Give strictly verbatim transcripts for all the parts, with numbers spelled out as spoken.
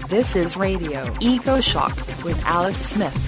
This is Radio EcoShock with Alex Smith.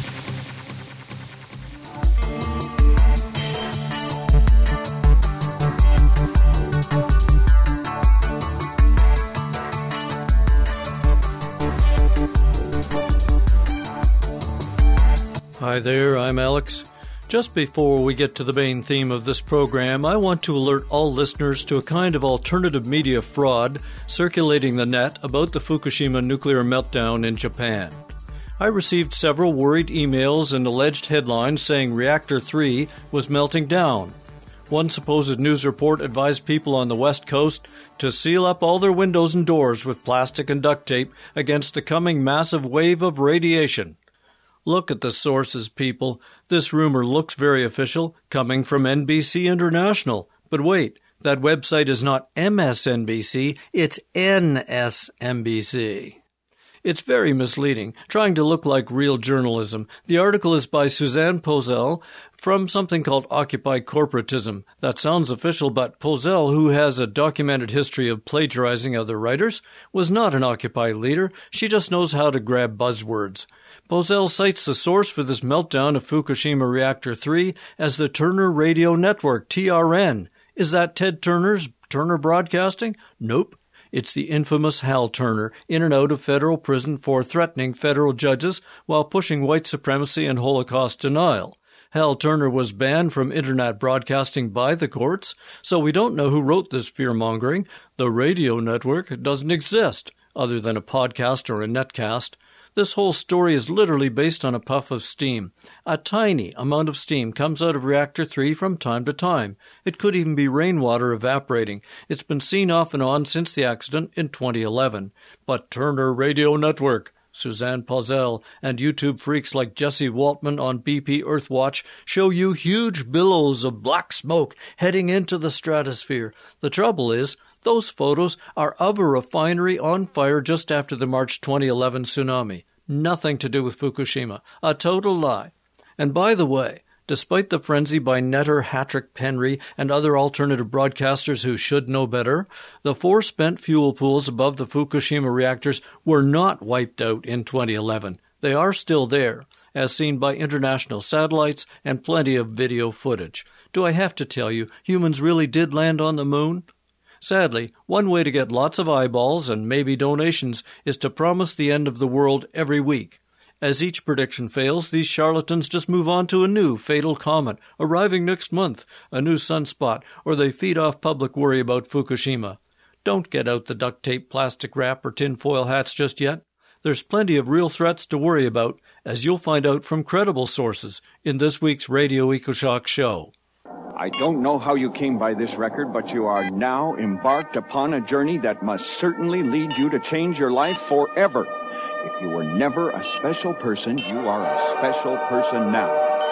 Hi there, I'm Alex. Just before we get to the main theme of this program, I want to alert all listeners to a kind of alternative media fraud circulating the net about the Fukushima nuclear meltdown in Japan. I received several worried emails and alleged headlines saying Reactor three was melting down. One supposed news report advised people on the West Coast to seal up all their windows and doors with plastic and duct tape against the coming massive wave of radiation. Look at the sources, people. This rumor looks very official, coming from N B C International. But wait, that website is not M S N B C, it's N S M B C. It's very misleading, trying to look like real journalism. The article is by Suzanne Posel from something called Occupy Corporatism. That sounds official, but Posel, who has a documented history of plagiarizing other writers, was not an Occupy leader. She just knows how to grab buzzwords. Posel cites the source for this meltdown of Fukushima Reactor three as the Turner Radio Network, T R N. Is that Ted Turner's Turner Broadcasting? Nope. It's the infamous Hal Turner, in and out of federal prison for threatening federal judges while pushing white supremacy and Holocaust denial. Hal Turner was banned from Internet broadcasting by the courts, so we don't know who wrote this fear-mongering. The radio network doesn't exist, other than a podcast or a netcast. This whole story is literally based on a puff of steam. A tiny amount of steam comes out of Reactor three from time to time. It could even be rainwater evaporating. It's been seen off and on since the accident in twenty eleven. But Turner Radio Network, Suzanne Posel, and YouTube freaks like Jesse Waltman on B P Earthwatch show you huge billows of black smoke heading into the stratosphere. The trouble is, those photos are of a refinery on fire just after the March twenty eleven tsunami. Nothing to do with Fukushima. A total lie. And by the way, despite the frenzy by Netter, Hattrick, Penry, and other alternative broadcasters who should know better, the four spent fuel pools above the Fukushima reactors were not wiped out in twenty eleven. They are still there, as seen by international satellites and plenty of video footage. Do I have to tell you, humans really did land on the moon? Sadly, one way to get lots of eyeballs and maybe donations is to promise the end of the world every week. As each prediction fails, these charlatans just move on to a new fatal comet, arriving next month, a new sunspot, or they feed off public worry about Fukushima. Don't get out the duct tape, plastic wrap, or tinfoil hats just yet. There's plenty of real threats to worry about, as you'll find out from credible sources in this week's Radio EcoShock show. I don't know how you came by this record, but you are now embarked upon a journey that must certainly lead you to change your life forever. If you were never a special person, you are a special person now.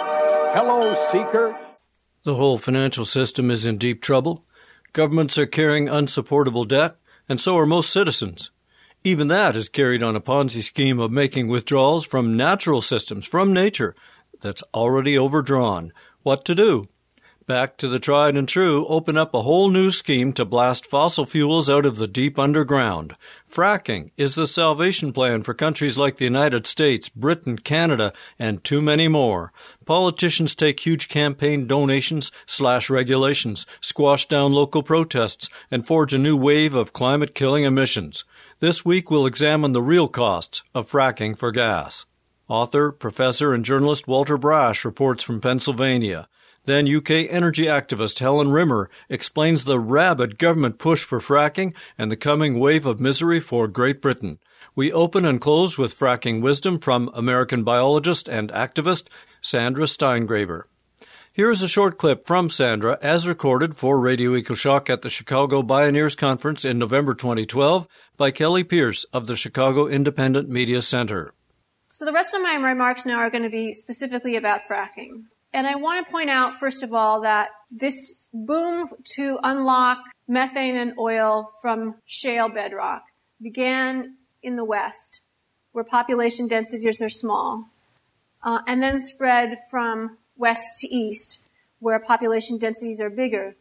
Hello, Seeker. The whole financial system is in deep trouble. Governments are carrying unsupportable debt, and so are most citizens. Even that is carried on a Ponzi scheme of making withdrawals from natural systems, from nature, that's already overdrawn. What to do? Back to the tried and true, open up a whole new scheme to blast fossil fuels out of the deep underground. Fracking is the salvation plan for countries like the United States, Britain, Canada, and too many more. Politicians take huge campaign donations, slash regulations, squash down local protests, and forge a new wave of climate-killing emissions. This week we'll examine the real costs of fracking for gas. Author, professor, and journalist Walter Brash reports from Pennsylvania. Then U K energy activist Helen Rimmer explains the rabid government push for fracking and the coming wave of misery for Great Britain. We open and close with fracking wisdom from American biologist and activist Sandra Steingraber. Here is a short clip from Sandra as recorded for Radio EcoShock at the Chicago Bioneers Conference in November twenty twelve by Kelly Pierce of the Chicago Independent Media Center. So the rest of my remarks now are going to be specifically about fracking. And I want to point out, first of all, that this boom to unlock methane and oil from shale bedrock began in the West, where population densities are small, uh, and then spread from west to east, where population densities are bigger.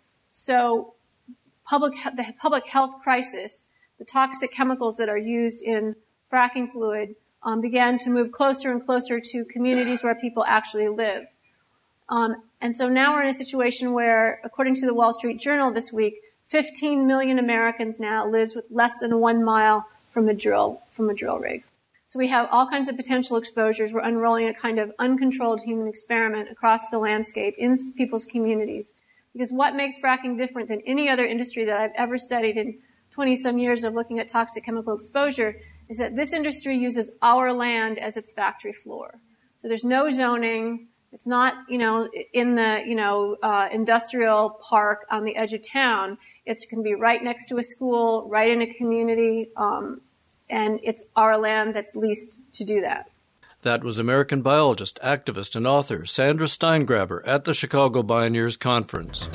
So public, the public health crisis, the toxic chemicals that are used in fracking fluid um, began to move closer and closer to communities where people actually live. Um, and so now we're in a situation where, according to the Wall Street Journal this week, fifteen million Americans now lives with less than one mile from a drill, from a drill rig. So we have all kinds of potential exposures. We're unrolling a kind of uncontrolled human experiment across the landscape in people's communities. Because what makes fracking different than any other industry that I've ever studied in twenty some years of looking at toxic chemical exposure is that this industry uses our land as its factory floor. So there's no zoning. It's not, you know, in the, you know, uh, industrial park on the edge of town. It can be right next to a school, right in a community, um, and it's our land that's leased to do that. That was American biologist, activist, and author Sandra Steingraber at the Chicago Bioneers Conference.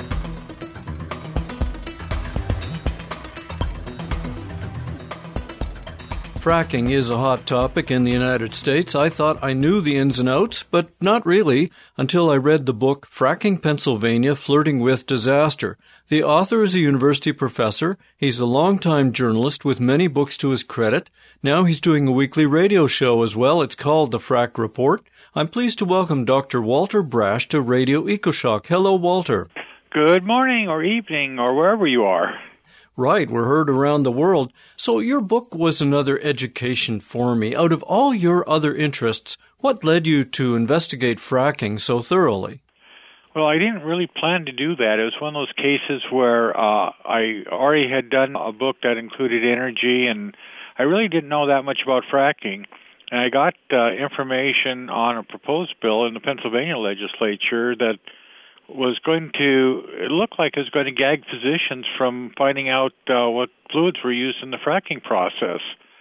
Fracking is a hot topic in the United States. I thought I knew the ins and outs, but not really, until I read the book Fracking Pennsylvania, Flirting with Disaster. The author is a university professor. He's a longtime journalist with many books to his credit. Now he's doing a weekly radio show as well. It's called The Frack Report. I'm pleased to welcome Doctor Walter Brash to Radio EcoShock. Hello, Walter. Good morning or evening or wherever you are. Right, we're heard around the world. So your book was another education for me. Out of all your other interests, what led you to investigate fracking so thoroughly? Well, I didn't really plan to do that. It was one of those cases where uh, I already had done a book that included energy, and I really didn't know that much about fracking. And I got uh, information on a proposed bill in the Pennsylvania legislature that was going to, it looked like it was going to gag physicians from finding out uh, what fluids were used in the fracking process.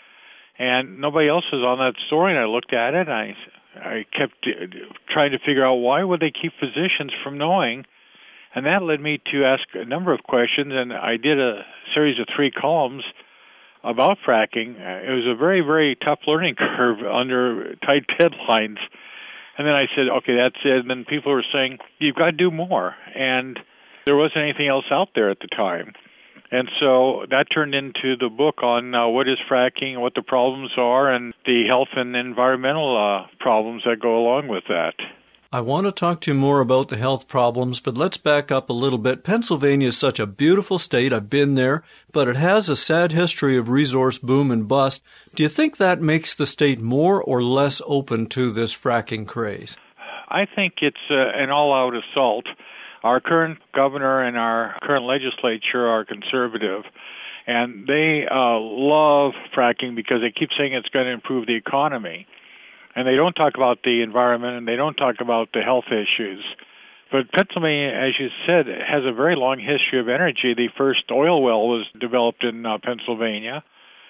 And nobody else was on that story, and I looked at it, and I, I kept trying to figure out why would they keep physicians from knowing. And that led me to ask a number of questions, and I did a series of three columns about fracking. It was a very, very tough learning curve under tight deadlines. And then I said, okay, that's it. And then people were saying, you've got to do more. And there wasn't anything else out there at the time. And so that turned into the book on uh, what is fracking, what the problems are, and the health and environmental uh, problems that go along with that. I want to talk to you more about the health problems, but let's back up a little bit. Pennsylvania is such a beautiful state. I've been there, but it has a sad history of resource boom and bust. Do you think that makes the state more or less open to this fracking craze? I think it's uh, an all-out assault. Our current governor and our current legislature are conservative, and they uh, love fracking because they keep saying it's going to improve the economy. And they don't talk about the environment, and they don't talk about the health issues. But Pennsylvania, as you said, has a very long history of energy. The first oil well was developed in uh, Pennsylvania,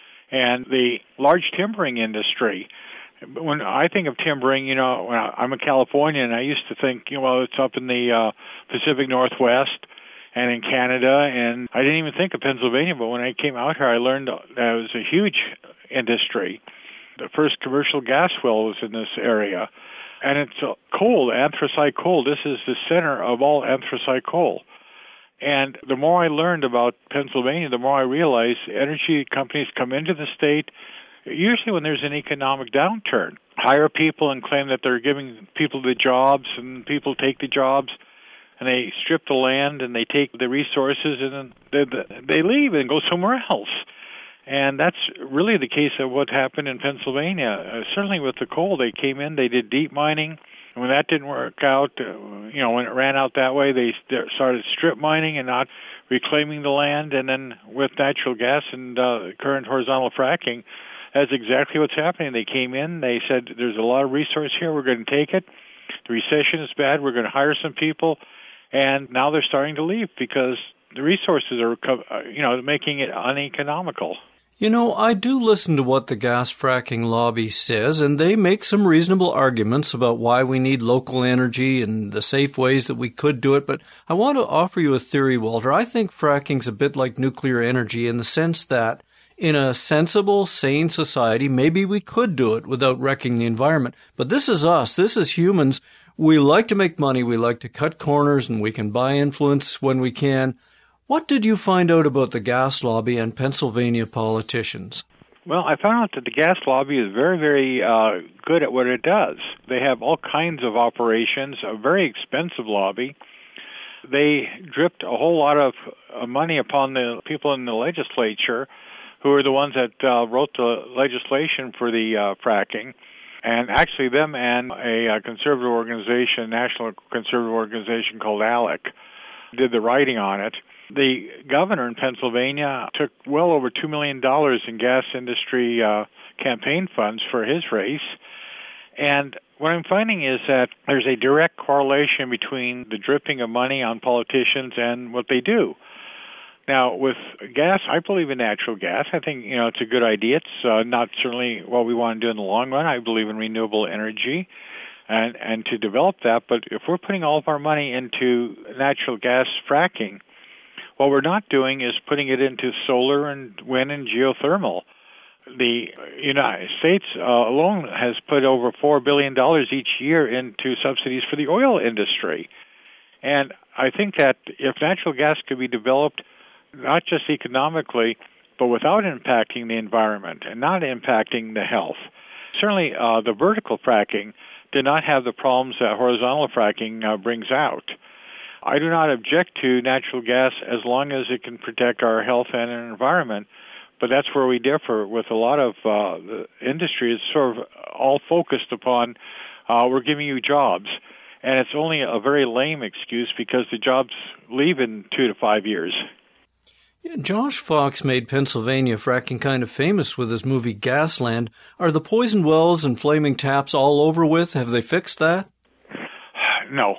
and the large timbering industry. When I think of timbering, you know, when I, I'm a Californian, I used to think, you know, well, it's up in the uh, Pacific Northwest and in Canada, and I didn't even think of Pennsylvania. But when I came out here, I learned that it was a huge industry. The first commercial gas well was in this area. And it's coal, anthracite coal. This is the center of all anthracite coal. And the more I learned about Pennsylvania, the more I realized energy companies come into the state, usually when there's an economic downturn, hire people and claim that they're giving people the jobs, and people take the jobs, and they strip the land, and they take the resources, and then they, they leave and go somewhere else. And that's really the case of what happened in Pennsylvania. Uh, certainly with the coal, they came in, they did deep mining. And when that didn't work out, uh, you know, when it ran out that way, they st- started strip mining and not reclaiming the land. And then with natural gas and uh, current horizontal fracking, that's exactly what's happening. They came in, they said, there's a lot of resource here, we're going to take it. The recession is bad, we're going to hire some people. And now they're starting to leave because the resources are, you know, making it uneconomical. You know, I do listen to what the gas fracking lobby says, and they make some reasonable arguments about why we need local energy and the safe ways that we could do it. But I want to offer you a theory, Walter. I think fracking's a bit like nuclear energy in the sense that in a sensible, sane society, maybe we could do it without wrecking the environment. But this is us. This is humans. We like to make money. We like to cut corners, and we can buy influence when we can. What did you find out about the gas lobby and Pennsylvania politicians? Well, I found out that the gas lobby is very, very uh, good at what it does. They have all kinds of operations, a very expensive lobby. They dripped a whole lot of uh, money upon the people in the legislature who are the ones that uh, wrote the legislation for the uh, fracking. And actually them and a, a conservative organization, national conservative organization called ALEC, did the writing on it. The governor in Pennsylvania took well over two million dollars in gas industry uh, campaign funds for his race. And what I'm finding is that there's a direct correlation between the dripping of money on politicians and what they do. Now, with gas, I believe in natural gas. I think, you know, it's a good idea. It's uh, not certainly what we want to do in the long run. I believe in renewable energy and, and to develop that. But if we're putting all of our money into natural gas fracking, what we're not doing is putting it into solar and wind and geothermal. The United States uh, alone has put over four billion dollars each year into subsidies for the oil industry. And I think that if natural gas could be developed not just economically, but without impacting the environment and not impacting the health, certainly uh, the vertical fracking did not have the problems that horizontal fracking uh, brings out. I do not object to natural gas as long as it can protect our health and our environment, but that's where we differ with a lot of uh, the industry. It's sort of all focused upon uh, we're giving you jobs, and it's only a very lame excuse because the jobs leave in two to five years. Yeah, Josh Fox made Pennsylvania fracking kind of famous with his movie Gasland. Are the poison wells and flaming taps all over with? Have they fixed that? No.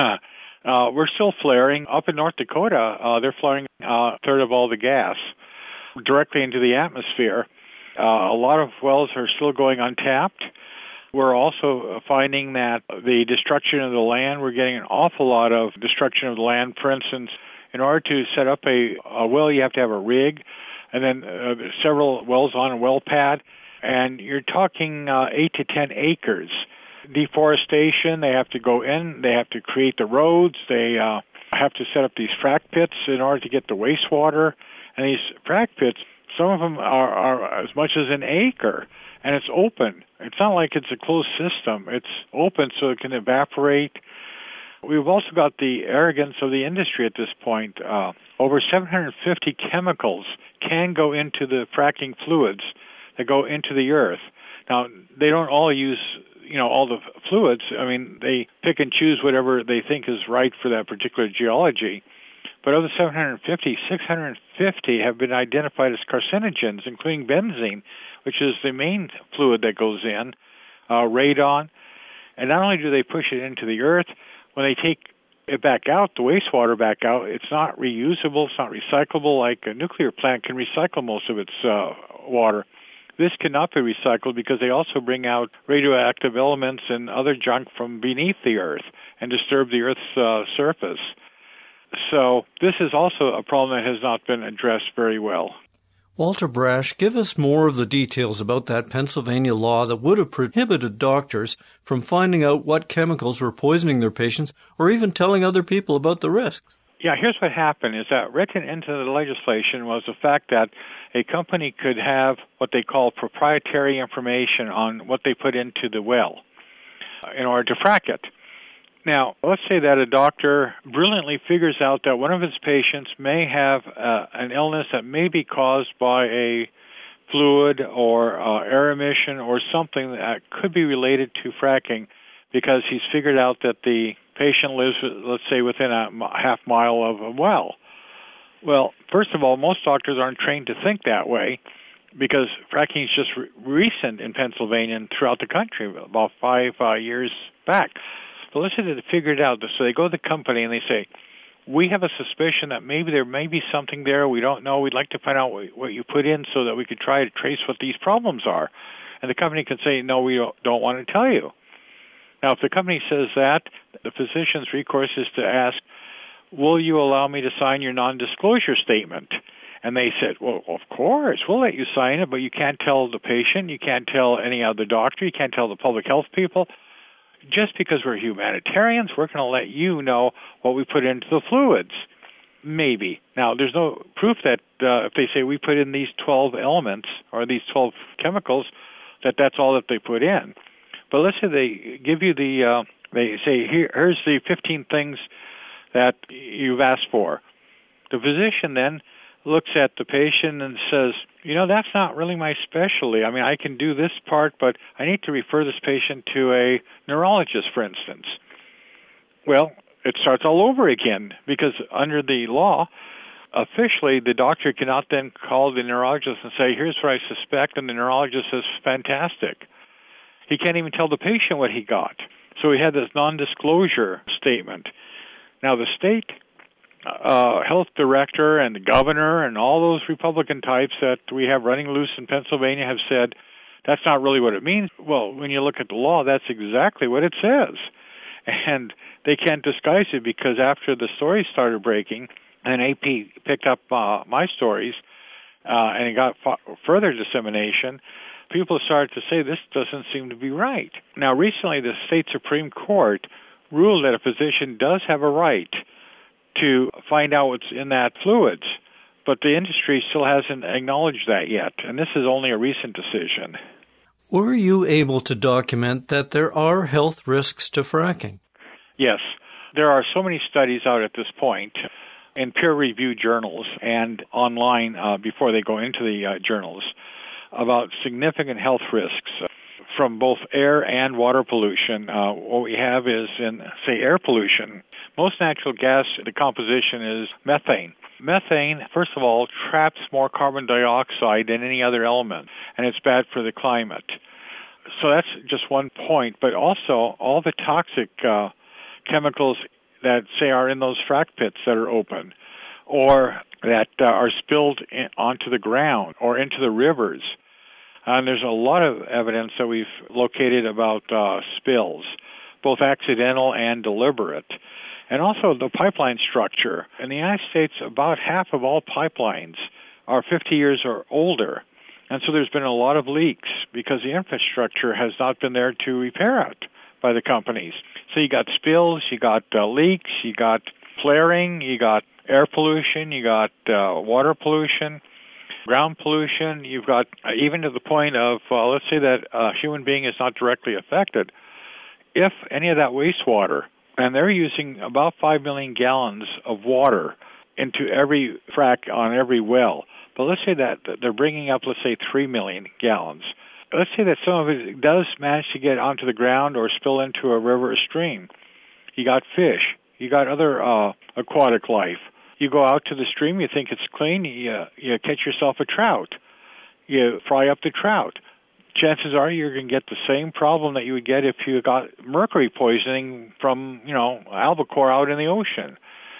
Uh, we're still flaring. Up in North Dakota, uh, they're flaring uh, a third of all the gas directly into the atmosphere. Uh, a lot of wells are still going untapped. We're also finding that the destruction of the land, we're getting an awful lot of destruction of the land. For instance, in order to set up a, a well, you have to have a rig, and then uh, several wells on a well pad, and you're talking uh, eight to ten acres. Deforestation, they have to go in, they have to create the roads, they uh, have to set up these frack pits in order to get the wastewater. And these frack pits, some of them are, are as much as an acre, and it's open. It's not like it's a closed system. It's open so it can evaporate. We've also got the arrogance of the industry at this point. Uh, over seven hundred fifty chemicals can go into the fracking fluids that go into the earth. Now, they don't all use you know, all the fluids. I mean, they pick and choose whatever they think is right for that particular geology. But of the seven hundred fifty, six hundred fifty have been identified as carcinogens, including benzene, which is the main fluid that goes in, uh, radon. And not only do they push it into the earth, when they take it back out, the wastewater back out, it's not reusable, it's not recyclable like a nuclear plant can recycle most of its uh, water. This cannot be recycled because they also bring out radioactive elements and other junk from beneath the earth and disturb the earth's uh, surface. So this is also a problem that has not been addressed very well. Walter Brash, give us more of the details about that Pennsylvania law that would have prohibited doctors from finding out what chemicals were poisoning their patients or even telling other people about the risks. Yeah, here's what happened is that written into the legislation was the fact that a company could have what they call proprietary information on what they put into the well in order to frack it. Now, let's say that a doctor brilliantly figures out that one of his patients may have uh, an illness that may be caused by a fluid or uh, air emission or something that could be related to fracking because he's figured out that the patient lives, let's say, within a half mile of a well. Well, first of all, most doctors aren't trained to think that way because fracking is just re- recent in Pennsylvania and throughout the country, about five uh, years back. So let's say they figured it out. So they go to the company and they say, we have a suspicion that maybe there may be something there. We don't know. We'd like to find out what you put in so that we could try to trace what these problems are. And the company can say, no, we don't, don't want to tell you. Now, if the company says that, the physician's recourse is to ask, will you allow me to sign your non-disclosure statement? And they said, well, of course, we'll let you sign it, but you can't tell the patient, you can't tell any other doctor, you can't tell the public health people. Just because we're humanitarians, we're going to let you know what we put into the fluids. Maybe. Now, there's no proof that uh, if they say we put in these twelve elements or these twelve chemicals, that that's all that they put in. But let's say they give you the, uh, they say, Here, here's the fifteen things that you've asked for. The physician then looks at the patient and says, you know, that's not really my specialty. I mean, I can do this part, but I need to refer this patient to a neurologist, for instance. Well, it starts all over again because under the law, officially, the doctor cannot then call the neurologist and say, here's what I suspect, and the neurologist says, fantastic. He can't even tell the patient what he got. So he had this non-disclosure statement. Now, the state uh, health director and the governor and all those Republican types that we have running loose in Pennsylvania have said, that's not really what it means. Well, when you look at the law, that's exactly what it says. And they can't disguise it because after the stories started breaking, and A P picked up uh, my stories, uh, and it got f- further dissemination, people started to say this doesn't seem to be right. Now, recently, the state Supreme Court ruled that a physician does have a right to find out what's in that fluids, but the industry still hasn't acknowledged that yet, and this is only a recent decision. Were you able to document that there are health risks to fracking? Yes. There are so many studies out at this point in peer-reviewed journals and online uh, before they go into the uh, journals about significant health risks from both air and water pollution. Uh, what we have is in, say, air pollution. Most natural gas decomposition is methane. Methane, first of all, traps more carbon dioxide than any other element, and it's bad for the climate. So that's just one point. But also, all the toxic uh, chemicals that, say, are in those frac pits that are open, or that uh, are spilled in, onto the ground or into the rivers. And there's a lot of evidence that we've located about uh, spills, both accidental and deliberate. And also the pipeline structure. In the United States, about half of all pipelines are fifty years or older. And so there's been a lot of leaks because the infrastructure has not been there to repair it by the companies. So you got spills, you got uh, leaks, you got flaring, you got air pollution, you got uh, water pollution, ground pollution. You've got uh, even to the point of, uh, let's say that a human being is not directly affected. If any of that wastewater, and they're using about five million gallons of water into every frac on every well. But let's say that they're bringing up, let's say, three million gallons. Let's say that some of it does manage to get onto the ground or spill into a river or stream. You got fish. You got other uh, aquatic life. You go out to the stream, you think it's clean, you, you catch yourself a trout. You fry up the trout. Chances are you're going to get the same problem that you would get if you got mercury poisoning from, you know, albacore out in the ocean.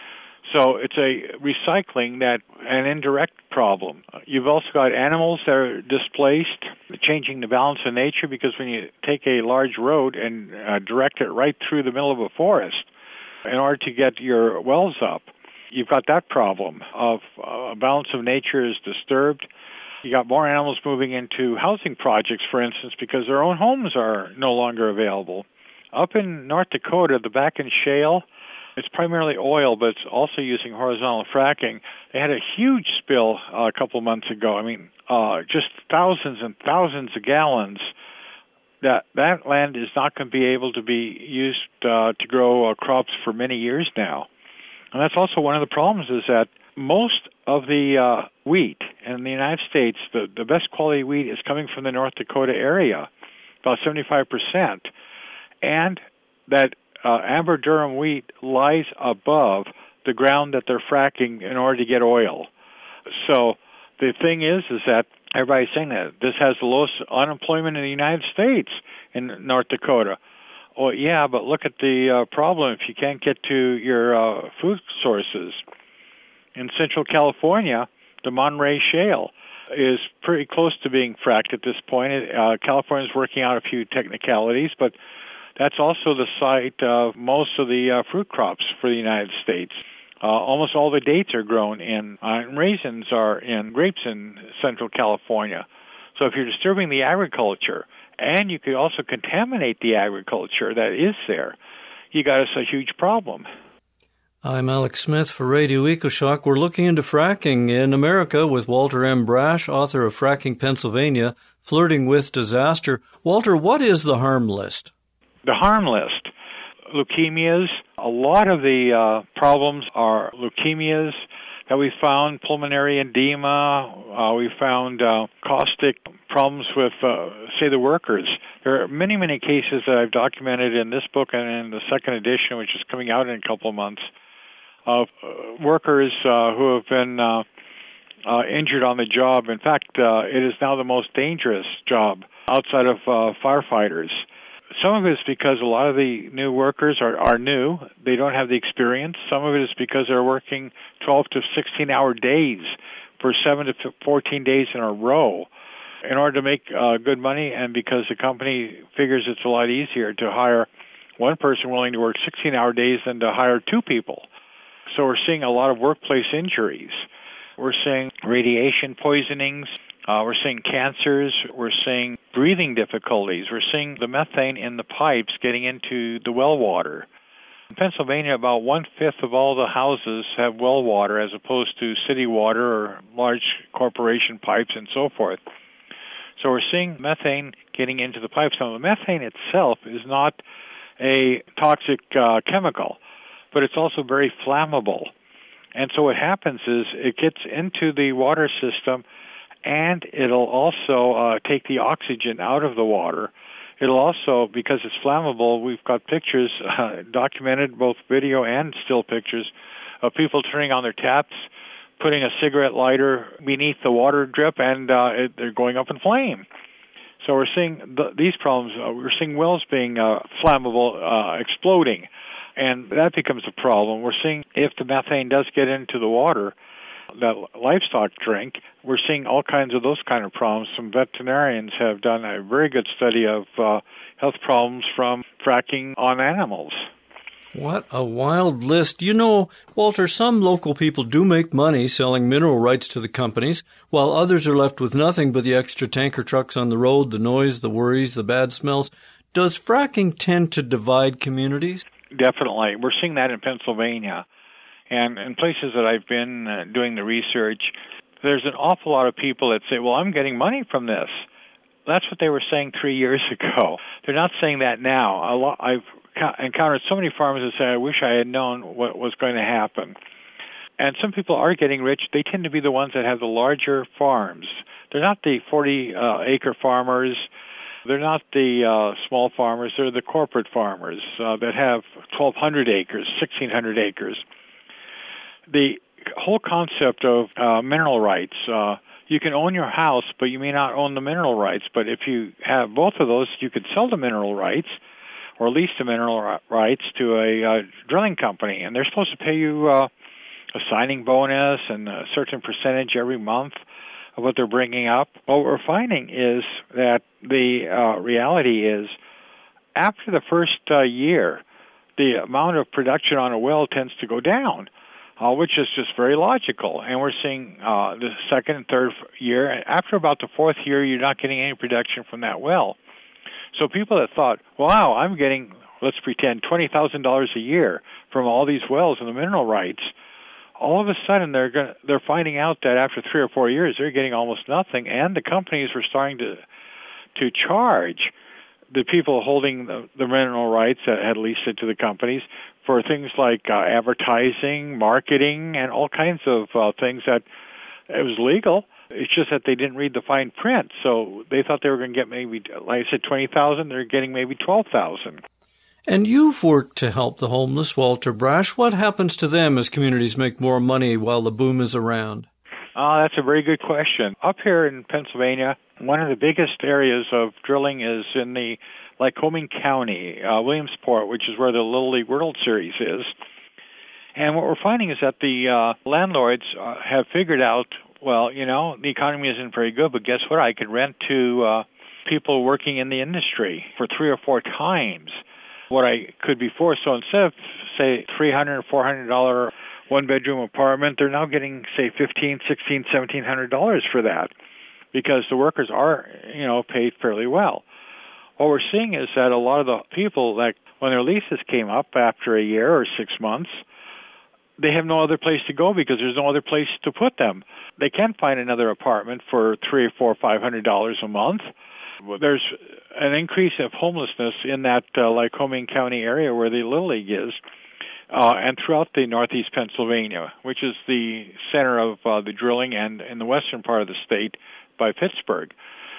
So it's a recycling that an indirect problem. You've also got animals that are displaced, changing the balance of nature, because when you take a large road and uh, direct it right through the middle of a forest in order to get your wells up, you've got that problem of uh, balance of nature is disturbed. You got more animals moving into housing projects, for instance, because their own homes are no longer available. Up in North Dakota, the Bakken Shale, it's primarily oil, but it's also using horizontal fracking. They had a huge spill uh, a couple months ago. I mean, uh, just thousands and thousands of gallons. That that land is not going to be able to be used uh, to grow uh, crops for many years now. And that's also one of the problems is that most of the uh, wheat in the United States, the, the best quality wheat is coming from the North Dakota area, about seventy-five percent. And that uh, amber durum wheat lies above the ground that they're fracking in order to get oil. So the thing is, is that everybody's saying that this has the lowest unemployment in the United States in North Dakota. Well, yeah, but look at the uh, problem if you can't get to your uh, food sources. In Central California, the Monterey Shale is pretty close to being fracked at this point. Uh, California's working out a few technicalities, but that's also the site of most of the uh, fruit crops for the United States. Uh, almost all the dates are grown in, uh, and raisins are in grapes in Central California. So if you're disturbing the agriculture, and you could also contaminate the agriculture that is there, you got us a huge problem. I'm Alex Smith for Radio EcoShock. We're looking into fracking in America with Walter M. Brash, author of Fracking Pennsylvania, Flirting with Disaster. Walter, what is the harm list? The harm list. Leukemias. A lot of the uh, problems are leukemias that we found, pulmonary edema. Uh, we found uh, caustic problems with, uh, say, the workers. There are many, many cases that I've documented in this book and in the second edition, which is coming out in a couple of months, of uh, workers uh, who have been uh, uh, injured on the job. In fact, uh, it is now the most dangerous job outside of uh, firefighters. Some of it is because a lot of the new workers are, are new. They don't have the experience. Some of it is because they're working twelve to sixteen-hour days for seven to fourteen days in a row in order to make uh, good money, and because the company figures it's a lot easier to hire one person willing to work sixteen-hour days than to hire two people. So we're seeing a lot of workplace injuries. We're seeing radiation poisonings. Uh, we're seeing cancers. We're seeing breathing difficulties. We're seeing the methane in the pipes getting into the well water. In Pennsylvania, about one-fifth of all the houses have well water as opposed to city water or large corporation pipes and so forth. So we're seeing methane getting into the pipes. Now, the methane itself is not a toxic uh, chemical, but it's also very flammable. And so what happens is it gets into the water system, and it'll also uh, take the oxygen out of the water. It'll also, because it's flammable, we've got pictures, uh, documented, both video and still pictures, of people turning on their taps, putting a cigarette lighter beneath the water drip, and uh, it, they're going up in flame. So we're seeing th- these problems. Uh, we're seeing wells being uh, flammable, uh, exploding. And that becomes a problem. We're seeing if the methane does get into the water that livestock drink, we're seeing all kinds of those kind of problems. Some veterinarians have done a very good study of uh, health problems from fracking on animals. What a wild list. You know, Walter, some local people do make money selling mineral rights to the companies, while others are left with nothing but the extra tanker trucks on the road, the noise, the worries, the bad smells. Does fracking tend to divide communities? Definitely. We're seeing that in Pennsylvania. And in places that I've been uh, doing the research, there's an awful lot of people that say, well, I'm getting money from this. That's what they were saying three years ago. They're not saying that now. A lot, I've encountered so many farmers that say, I wish I had known what was going to happen. And some people are getting rich. They tend to be the ones that have the larger farms. They're not the forty-acre uh, farmers. They're not the uh, small farmers. They're the corporate farmers uh, that have twelve hundred acres, sixteen hundred acres. The whole concept of uh, mineral rights, uh, you can own your house, but you may not own the mineral rights. But if you have both of those, you could sell the mineral rights or lease the mineral rights to a uh, drilling company, and they're supposed to pay you uh, a signing bonus and a certain percentage every month of what they're bringing up. What we're finding is that the uh, reality is after the first uh, year, the amount of production on a well tends to go down, uh, which is just very logical. And we're seeing uh, the second and third year, after about the fourth year, you're not getting any production from that well. So people that thought, wow, I'm getting, let's pretend, twenty thousand dollars a year from all these wells and the mineral rights, all of a sudden they're going they're finding out that after three or four years they're getting almost nothing, and the companies were starting to to charge the people holding the, the mineral rights that had leased it to the companies for things like uh, advertising, marketing, and all kinds of uh, things that it was legal. It's just that they didn't read the fine print, so they thought they were going to get maybe, like I said, twenty thousand. They're getting maybe twelve thousand. And you've worked to help the homeless, Walter Brash. What happens to them as communities make more money while the boom is around? Uh, that's a very good question. Up here in Pennsylvania, one of the biggest areas of drilling is in the Lycoming County, uh, Williamsport, which is where the Little League World Series is. And what we're finding is that the uh, landlords uh, have figured out, well, you know, the economy isn't very good, but guess what? I can rent to uh, people working in the industry for three or four times what I could before. So instead of, say, three hundred dollars or four hundred dollars one-bedroom apartment, they're now getting, say, fifteen hundred dollars, sixteen hundred dollars, seventeen hundred dollars for that because the workers are, you know, paid fairly well. What we're seeing is that a lot of the people, like when their leases came up after a year or six months, they have no other place to go because there's no other place to put them. They can't find another apartment for three or four, five hundred dollars a month. There's an increase of homelessness in that uh, Lycoming County area where the Little League is, uh, and throughout the northeast Pennsylvania, which is the center of uh, the drilling, and in the western part of the state by Pittsburgh.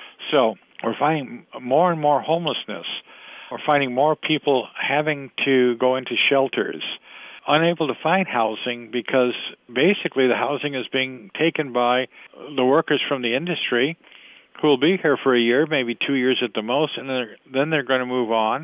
So we're finding more and more homelessness. We're finding more people having to go into shelters, unable to find housing because basically the housing is being taken by the workers from the industry who will be here for a year, maybe two years at the most, and they're, then they're going to move on.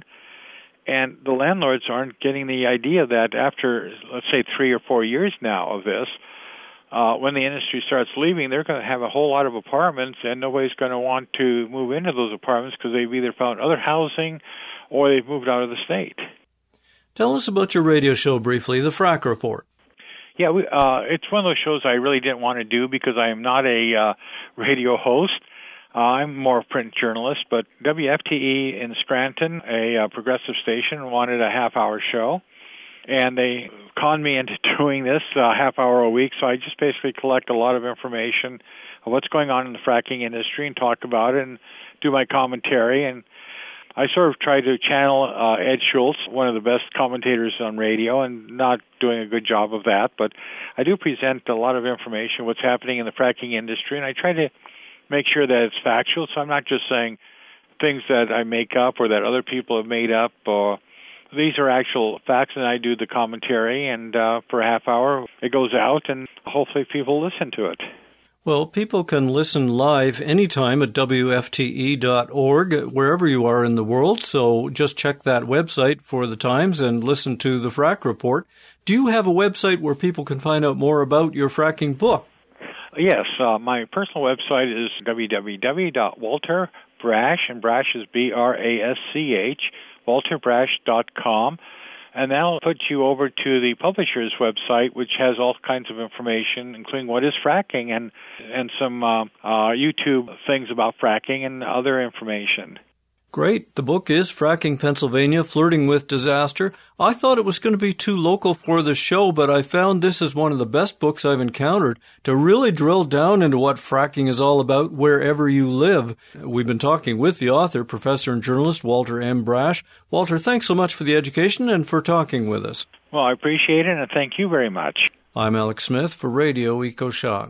And the landlords aren't getting the idea that after, let's say, three or four years now of this, uh, when the industry starts leaving, they're going to have a whole lot of apartments, and nobody's going to want to move into those apartments because they've either found other housing or they've moved out of the state. Tell us about your radio show briefly, The Frack Report. Yeah, we, uh, it's one of those shows I really didn't want to do because I am not a uh, radio host. Uh, I'm more a print journalist, but W F T E in Scranton, a uh, progressive station, wanted a half-hour show, and they conned me into doing this uh, half hour a week, so I just basically collect a lot of information of what's going on in the fracking industry and talk about it and do my commentary. And I sort of try to channel uh, Ed Schultz, one of the best commentators on radio, and not doing a good job of that, but I do present a lot of information, what's happening in the fracking industry, and I try to make sure that it's factual, so I'm not just saying things that I make up or that other people have made up. Or these are actual facts, and I do the commentary, and uh, for a half hour it goes out, and hopefully people listen to it. Well, people can listen live anytime at W F T E dot org, wherever you are in the world, so just check that website for the times and listen to the Frack Report. Do you have a website where people can find out more about your fracking book? Yes, uh, my personal website is w w w dot walter brash, and Brash is B R A S C H, walter brash dot com, and that'll put you over to the publisher's website, which has all kinds of information, including what is fracking and and some uh, uh, YouTube things about fracking and other information. Great. The book is Fracking Pennsylvania, Flirting with Disaster. I thought it was going to be too local for the show, but I found this is one of the best books I've encountered to really drill down into what fracking is all about wherever you live. We've been talking with the author, professor and journalist Walter M. Brash. Walter, thanks so much for the education and for talking with us. Well, I appreciate it, and thank you very much. I'm Alex Smith for Radio EcoShock.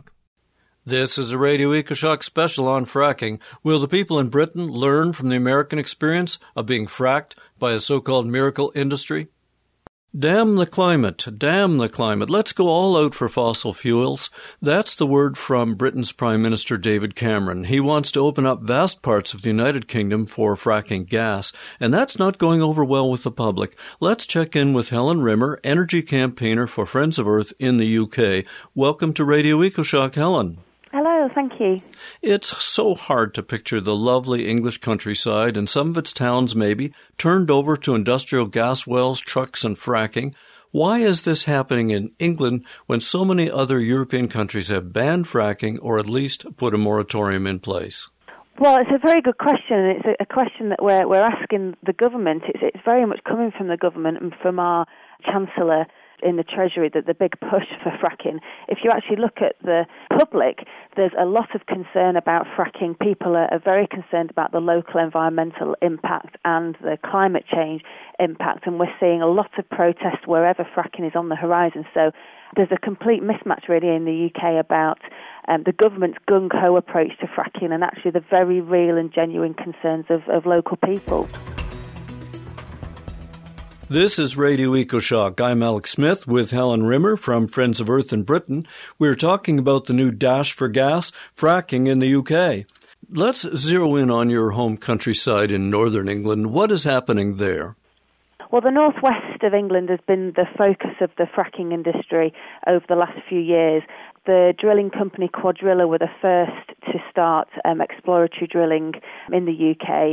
This is a Radio EcoShock special on fracking. Will the people in Britain learn from the American experience of being fracked by a so-called miracle industry? Damn the climate, damn the climate. Let's go all out for fossil fuels. That's the word from Britain's Prime Minister David Cameron. He wants to open up vast parts of the United Kingdom for fracking gas, and that's not going over well with the public. Let's check in with Helen Rimmer, energy campaigner for Friends of Earth in the U K. Welcome to Radio EcoShock, Helen. Hello, thank you. It's so hard to picture the lovely English countryside and some of its towns maybe turned over to industrial gas wells, trucks, and fracking. Why is this happening in England when so many other European countries have banned fracking or at least put a moratorium in place? Well, it's a very good question, and it's a question that we're, we're asking the government. It's, it's very much coming from the government and from our Chancellor in the Treasury, that the big push for fracking. If you actually look at the public, there's a lot of concern about fracking. People are, are very concerned about the local environmental impact and the climate change impact, and we're seeing a lot of protest wherever fracking is on the horizon. So there's a complete mismatch really in the U K about um, the government's gung-ho approach to fracking and actually the very real and genuine concerns of, of local people. This is Radio EcoShock. I'm Alex Smith with Helen Rimmer from Friends of Earth in Britain. We're talking about the new dash for gas, fracking in the U K. Let's zero in on your home countryside in northern England. What is happening there? Well, the northwest of England has been the focus of the fracking industry over the last few years. The drilling company Quadrilla were the first to start um, exploratory drilling in the U K.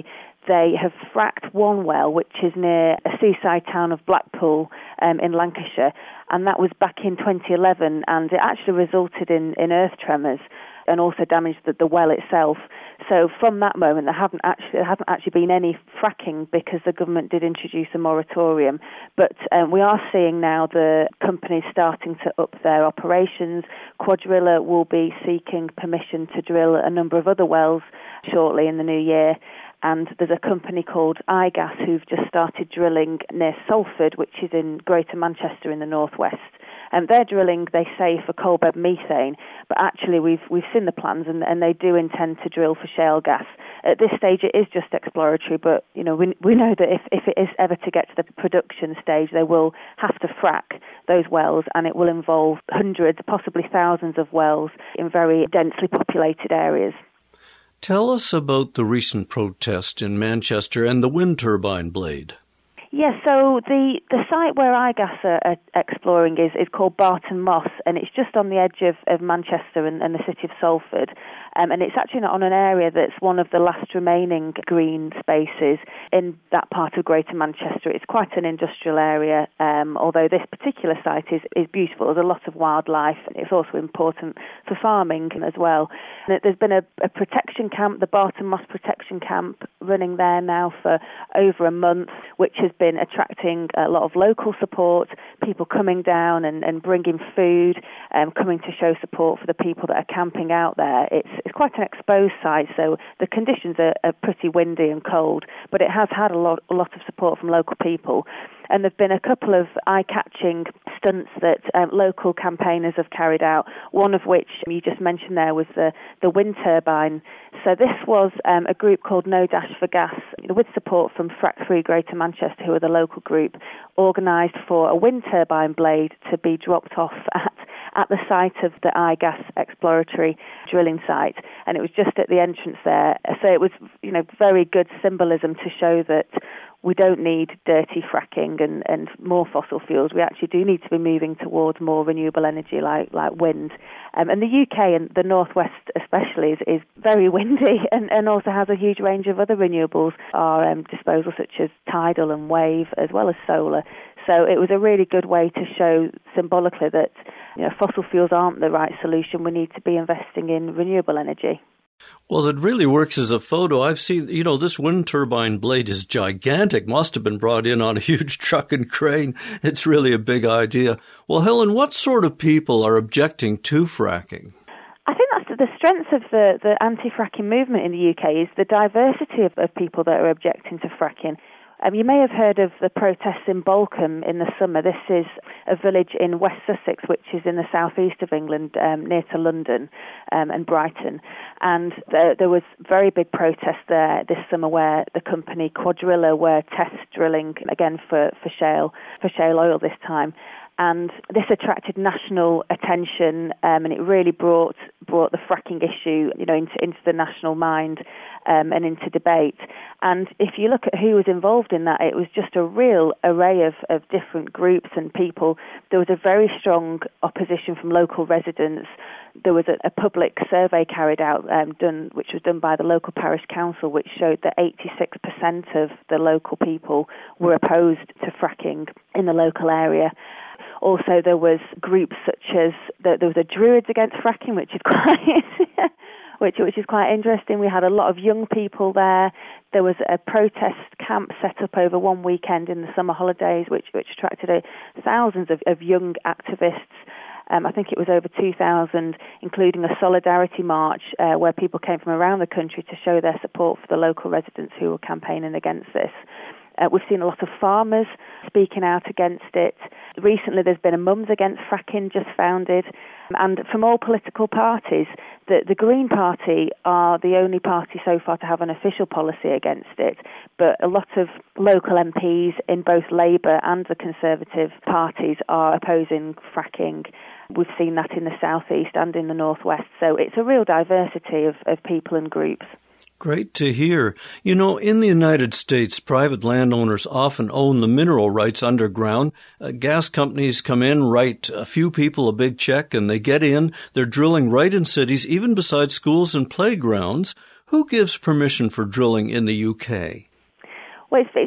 they have fracked one well, which is near a seaside town of Blackpool um, in Lancashire, and that was back in twenty eleven, and it actually resulted in, in earth tremors and also damaged the, the well itself. So from that moment, there haven't actually there hasn't actually been any fracking because the government did introduce a moratorium. But um, we are seeing now the companies starting to up their operations. Quadrilla will be seeking permission to drill a number of other wells shortly in the new year. And there's a company called iGas who've just started drilling near Salford, which is in Greater Manchester in the northwest. And they're drilling, they say, for coal bed methane, but actually we've we've seen the plans, and, and they do intend to drill for shale gas. At this stage, it is just exploratory, but you know we we know that if, if it is ever to get to the production stage, they will have to frack those wells, and it will involve hundreds, possibly thousands of wells in very densely populated areas. Tell us about the recent protest in Manchester and the wind turbine blade. Yes, yeah, so the, the site where iGas are, are exploring is, is called Barton Moss, and it's just on the edge of, of Manchester and, and the city of Salford. Um, and it's actually on an area that's one of the last remaining green spaces in that part of Greater Manchester. It's quite an industrial area, um, although this particular site is, is beautiful. There's a lot of wildlife. It's also important for farming as well. And there's been a, a protection camp, the Barton Moss Protection Camp, running there now for over a month, which has been attracting a lot of local support, people coming down and, and bringing food, um, coming to show support for the people that are camping out there. It's It's quite an exposed site, so the conditions are, are pretty windy and cold, but it has had a lot, a lot of support from local people. And there have been a couple of eye-catching stunts that um, local campaigners have carried out, one of which you just mentioned there was the, the wind turbine. So this was um, a group called No Dash for Gas, with support from Frack Free Greater Manchester, who are the local group, organised for a wind turbine blade to be dropped off at at the site of the iGas exploratory drilling site, and it was just at the entrance there. So it was, you know, very good symbolism to show that we don't need dirty fracking and, and more fossil fuels. We actually do need to be moving towards more renewable energy like, like wind. Um, and the U K and the Northwest especially is, is very windy and, and also has a huge range of other renewables at our um, disposal, such as tidal and wave, as well as solar. So it was a really good way to show symbolically that, you know, fossil fuels aren't the right solution. We need to be investing in renewable energy. Well, it really works as a photo. I've seen, you know, this wind turbine blade is gigantic, must have been brought in on a huge truck and crane. It's really a big idea. Well, Helen, what sort of people are objecting to fracking? I think that's the strength of the, the anti-fracking movement in the U K is the diversity of, of people that are objecting to fracking. Um, you may have heard of the protests in Bolcombe in the summer. This is a village in West Sussex, which is in the southeast of England, um, near to London um, and Brighton. And there, there was very big protests there this summer where the company Quadrilla were test drilling, again for, for shale, for shale oil this time. And this attracted national attention, um, and it really brought brought the fracking issue, you know, into, into the national mind um, and into debate. And if you look at who was involved in that, it was just a real array of, of different groups and people. There was a very strong opposition from local residents. There was a, a public survey carried out, um, done, which was done by the local parish council, which showed that eighty-six percent of the local people were opposed to fracking in the local area. Also, there was groups such as the, there was a Druids Against Fracking, which is quite which which is quite interesting. We had a lot of young people there. There was a protest camp set up over one weekend in the summer holidays, which which attracted a, thousands of, of young activists. Um, I think it was over two thousand, including a solidarity march uh, where people came from around the country to show their support for the local residents who were campaigning against this. Uh, we've seen a lot of farmers speaking out against it. Recently there's been a Mums Against Fracking just founded. And from all political parties, the, the Green Party are the only party so far to have an official policy against it. But a lot of local M Ps in both Labour and the Conservative parties are opposing fracking. We've seen that in the southeast and in the northwest. So it's a real diversity of, of people and groups. Great to hear. You know, in the United States, private landowners often own the mineral rights underground. Uh, gas companies come in, write a few people a big check, and they get in. They're drilling right in cities, even beside schools and playgrounds. Who gives permission for drilling in the U K?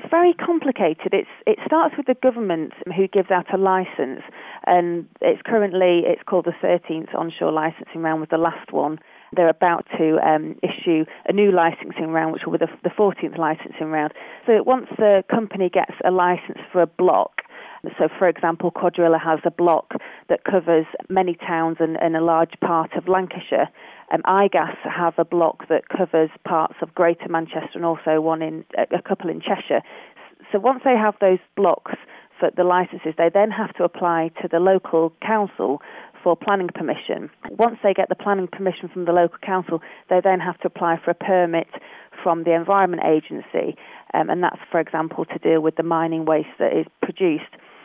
very complicated. It's it starts with the government who gives out a license, and it's currently it's called the thirteenth onshore licensing round, was the last one. They're about to um, issue a new licensing round, which will be the, the fourteenth licensing round. So once the company gets a license for a block, so for example, Quadrilla has a block that covers many towns and, and a large part of Lancashire. Um, iGas have a block that covers parts of Greater Manchester and also one in a couple in Cheshire. So once they have those blocks for the licenses, they then have to apply to the local council for planning permission. Once they get the planning permission from the local council, they then have to apply for a permit from the Environment Agency, um, and that's, for example, to deal with the mining waste that is produced.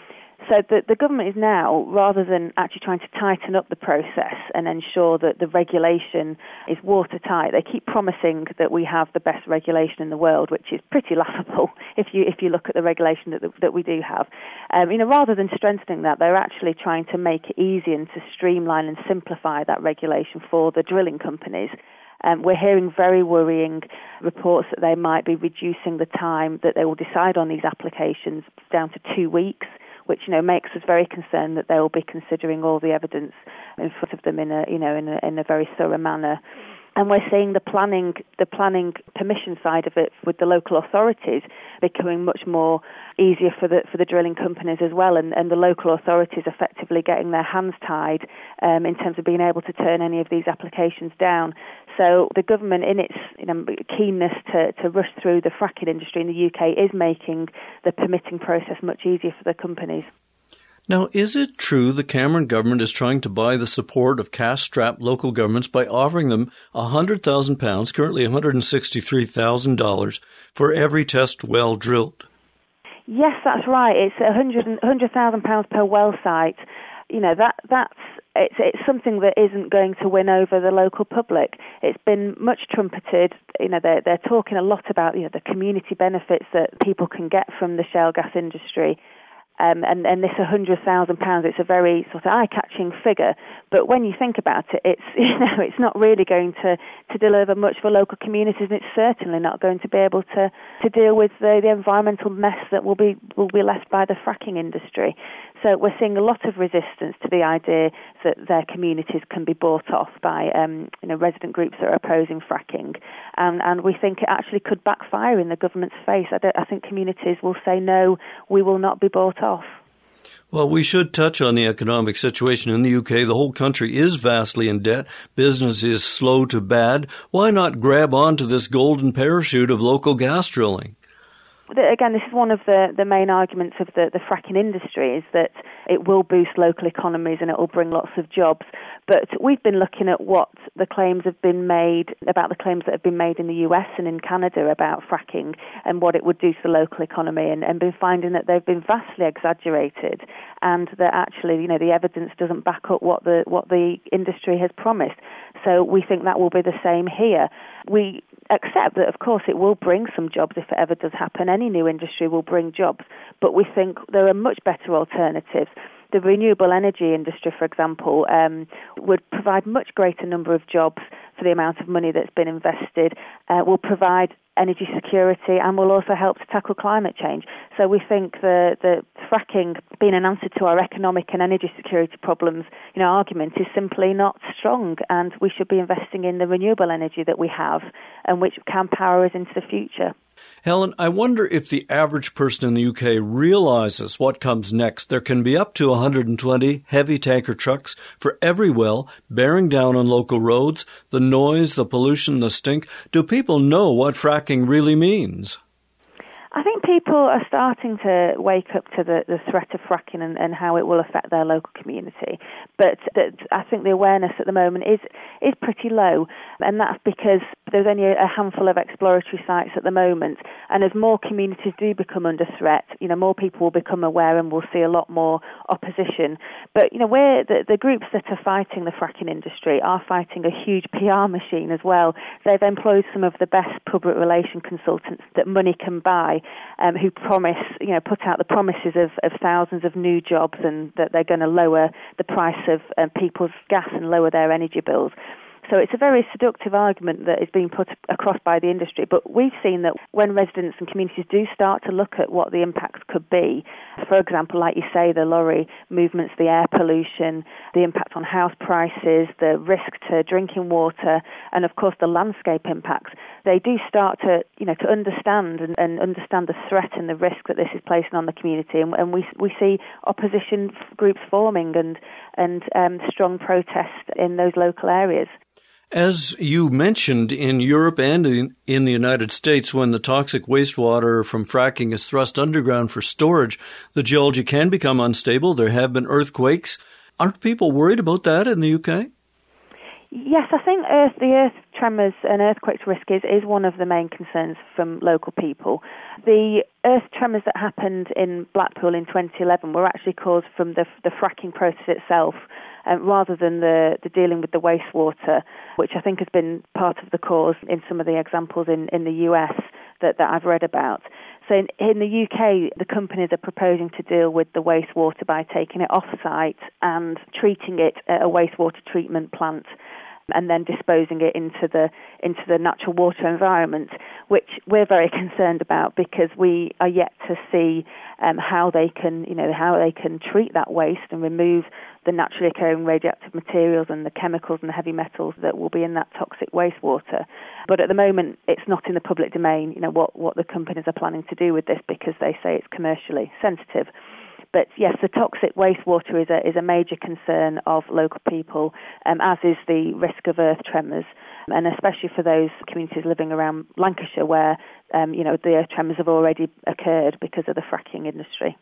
So the, the government is now, rather than actually trying to tighten up the process and ensure that the regulation is watertight, they keep promising that we have the best regulation in the world, which is pretty laughable if you if you look at the regulation that that we do have. Um, you know, rather than strengthening that, they're actually trying to make it easy and to streamline and simplify that regulation for the drilling companies. Um, we're hearing very worrying reports that they might be reducing the time that they will decide on these applications down to two weeks. Which, you know, makes us very concerned that they will be considering all the evidence in front of them in a, you know, in a, in a very thorough manner. And we're seeing the planning, the planning permission side of it with the local authorities becoming much more easier for the for the drilling companies as well, and, and the local authorities effectively getting their hands tied um, in terms of being able to turn any of these applications down. So the government, in its you know, keenness to, to rush through the fracking industry in the U K, is making the permitting process much easier for the companies. Now, is it true the Cameron government is trying to buy the support of cash-strapped local governments by offering them one hundred thousand pounds, currently one hundred sixty-three thousand dollars, for every test well drilled? Yes, that's right. It's one hundred thousand pounds per well site. You know, that that's it's, it's something that isn't going to win over the local public. It's been much trumpeted. You know, they're, they're talking a lot about, you know, the community benefits that people can get from the shale gas industry. Um, and, and this one hundred thousand pounds, it's a very sort of eye-catching figure. But when you think about it, it's you know it's not really going to, to deliver much for local communities, and it's certainly not going to be able to, to deal with the, the environmental mess that will be will be left by the fracking industry. So we're seeing a lot of resistance to the idea that their communities can be bought off by um, you know resident groups that are opposing fracking, and and we think it actually could backfire in the government's face. I, don't, I think communities will say no, we will not be bought off. Well, we should touch on the economic situation in the U K. The whole country is vastly in debt. Business is slow to bad. Why not grab onto this golden parachute of local gas drilling? Again, this is one of the, the main arguments of the, the fracking industry, is that it will boost local economies and it will bring lots of jobs. But we've been looking at what the claims have been made, about the claims that have been made in the U S and in Canada about fracking and what it would do to the local economy, and, and been finding that they've been vastly exaggerated, and that actually, you know, the evidence doesn't back up what the what the industry has promised. So we think that will be the same here. We accept that, of course, it will bring some jobs if it ever does happen. Any new industry will bring jobs, but we think there are much better alternatives. The renewable energy industry, for example, um, would provide much greater number of jobs for the amount of money that's been invested, uh, will provide energy security, and will also help to tackle climate change. So we think the, the fracking being an answer to our economic and energy security problems, you know, argument is simply not strong, and we should be investing in the renewable energy that we have and which can power us into the future. Helen, I wonder if the average person in the U K realizes what comes next. There can be up to one hundred twenty heavy tanker trucks for every well, bearing down on local roads, the noise, the pollution, the stink. Do people know what fracking really means? I think people are starting to wake up to the, the threat of fracking and, and how it will affect their local community. But that, I think the awareness at the moment is is pretty low, and that's because there's only a handful of exploratory sites at the moment. And as more communities do become under threat, you know, more people will become aware, and we'll see a lot more opposition. But you know, we're the, the groups that are fighting the fracking industry are fighting a huge P R machine as well. They've employed some of the best public relation consultants that money can buy, Um, who promise, you know, put out the promises of, of thousands of new jobs, and that they're going to lower the price of uh, people's gas and lower their energy bills. So it's a very seductive argument that is being put across by the industry. But we've seen that when residents and communities do start to look at what the impacts could be, for example, like you say, the lorry movements, the air pollution, the impact on house prices, the risk to drinking water, and of course the landscape impacts, they do start to, you know, to understand and, and understand the threat and the risk that this is placing on the community. And, and we we see opposition groups forming and and um, strong protest in those local areas. As you mentioned, in Europe and in, in the United States, when the toxic wastewater from fracking is thrust underground for storage, the geology can become unstable. There have been earthquakes. Aren't people worried about that in the U K? Yes, I think earth, the earth tremors and earthquakes risk is, is one of the main concerns from local people. The earth tremors that happened in Blackpool in twenty eleven were actually caused from the, the fracking process itself, um, rather than the, the dealing with the wastewater, which I think has been part of the cause in some of the examples in, in the U S that, that I've read about. So in, in the U K, the companies are proposing to deal with the wastewater by taking it off-site and treating it at a wastewater treatment plant, and then disposing it into the into the natural water environment, which we're very concerned about because we are yet to see um, how they can, you know, how they can treat that waste and remove the naturally occurring radioactive materials and the chemicals and the heavy metals that will be in that toxic wastewater. But at the moment, it's not in the public domain, you know, what, what the companies are planning to do with this because they say it's commercially sensitive. But yes, the toxic wastewater is a is a major concern of local people, um, as is the risk of earth tremors, and especially for those communities living around Lancashire where um, you know the earth tremors have already occurred because of the fracking industry.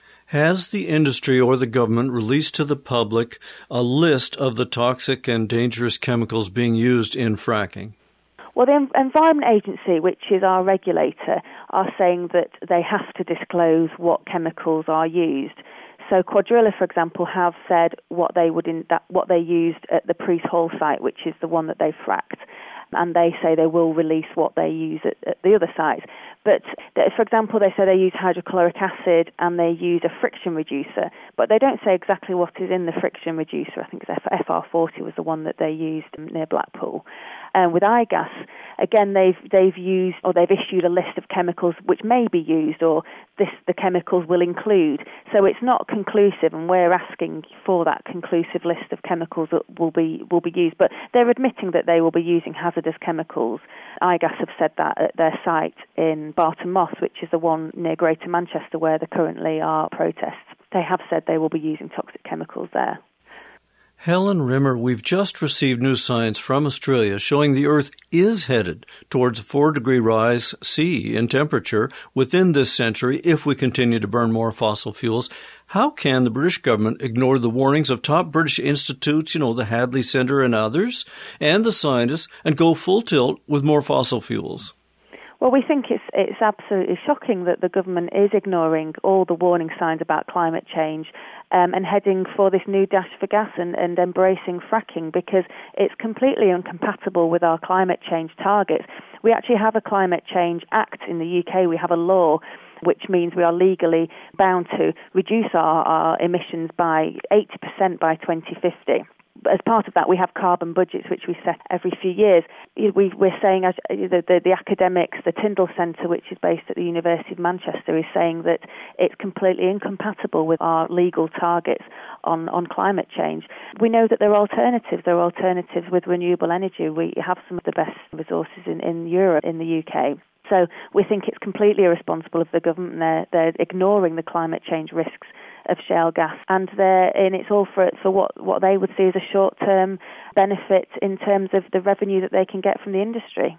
Has the industry or the government released to the public a list of the toxic and dangerous chemicals being used in fracking? Well, the Environment Agency, which is our regulator, are saying that they have to disclose what chemicals are used. So Quadrilla, for example, have said what they would in that, what they used at the Priest Hall site, which is the one that they fracked, and they say they will release what they use at, at the other sites. But, for example, they say they use hydrochloric acid and they use a friction reducer, but they don't say exactly what is in the friction reducer. I think it's F R forty was the one that they used near Blackpool. Um, with iGas, again, they've they've used or they've issued a list of chemicals which may be used, or this the chemicals will include. So it's not conclusive, and we're asking for that conclusive list of chemicals that will be will be used. But they're admitting that they will be using hazardous chemicals. iGas have said that at their site in Barton Moss, which is the one near Greater Manchester where there currently are protests. They have said they will be using toxic chemicals there. Helen Rimmer, we've just received new science from Australia showing the Earth is headed towards a four-degree rise C in temperature within this century if we continue to burn more fossil fuels. How can the British government ignore the warnings of top British institutes, you know, the Hadley Centre and others, and the scientists, and go full tilt with more fossil fuels? Well, we think it's it's absolutely shocking that the government is ignoring all the warning signs about climate change um, and heading for this new dash for gas and, and embracing fracking, because it's completely incompatible with our climate change targets. We actually have a Climate Change Act in the U K. We have a law which means we are legally bound to reduce our, our emissions by eighty percent by twenty fifty. As part of that, we have carbon budgets, which we set every few years. We, we're saying, as the, the, the academics, the Tyndall Centre, which is based at the University of Manchester, is saying that it's completely incompatible with our legal targets on, on climate change. We know that there are alternatives. There are alternatives with renewable energy. We have some of the best resources in, in Europe, in the U K. So we think it's completely irresponsible of the government. They're, they're ignoring the climate change risks of shale gas, and they're and it's all for for what what they would see as a short-term benefit in terms of the revenue that they can get from the industry.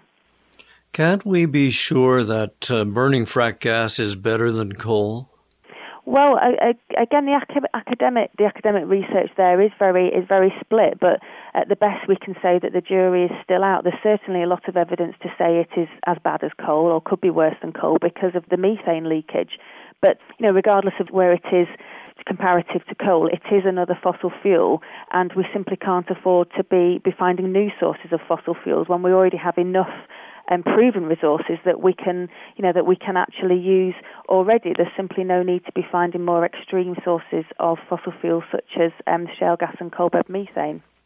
Can't we be sure that uh, burning frack gas is better than coal? Well, I, I, again, the academic the academic research there is very is very split, but at the best we can say that the jury is still out. There's certainly a lot of evidence to say it is as bad as coal, or could be worse than coal, because of the methane leakage. But you know, regardless of where it is comparative to coal, it is another fossil fuel, and we simply can't afford to be, be finding new sources of fossil fuels when we already have enough um, proven resources that we can, you know, that we can actually use already. There's simply no need to be finding more extreme sources of fossil fuels such as um, shale gas and coal bed methane.